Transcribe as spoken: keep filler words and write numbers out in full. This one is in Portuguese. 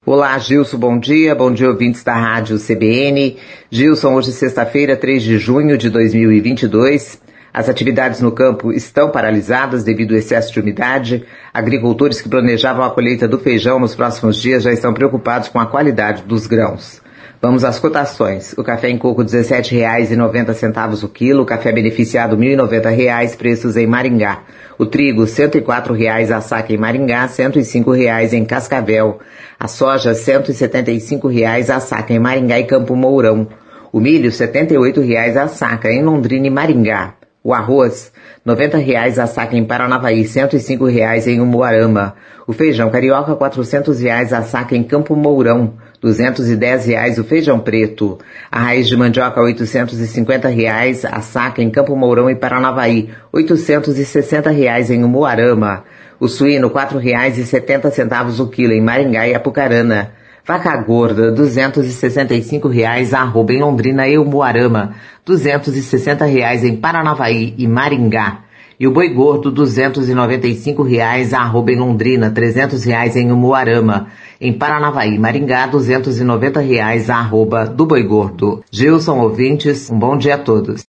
Olá, Gilson, bom dia. Bom dia, ouvintes da Rádio C B N. Gilson, hoje sexta-feira, três de junho de dois mil e vinte e dois. As atividades no campo estão paralisadas devido ao excesso de umidade. Agricultores que planejavam a colheita do feijão nos próximos dias já estão preocupados com a qualidade dos grãos. Vamos às cotações. O café em coco dezessete reais e noventa centavos o quilo, o café beneficiado mil e noventa reais, preços em Maringá. O trigo cento e quatro reais a saca em Maringá, cento e cinco reais em Cascavel. A soja cento e setenta e cinco reais a saca em Maringá e Campo Mourão. O milho setenta e oito reais a saca em Londrina e Maringá. O arroz noventa reais a saca em Paranavaí, cento e cinco reais em Umuarama. O feijão carioca quatrocentos reais a saca em Campo Mourão, duzentos e dez reais o feijão preto. A raiz de mandioca oitocentos e cinquenta reais a saca em Campo Mourão e Paranavaí, oitocentos e sessenta reais em Umuarama. O suíno quatro reais e setenta centavos o quilo em Maringá e Apucarana. Vaca gorda, duzentos e sessenta e cinco reais a arroba em Londrina e Umuarama, duzentos e sessenta reais em Paranavaí e Maringá. E o boi gordo, duzentos e noventa e cinco reais a arroba em Londrina, trezentos reais em Umuarama. Em Paranavaí e Maringá, duzentos e noventa reais a arroba do boi gordo. Gilson, ouvintes, um bom dia a todos.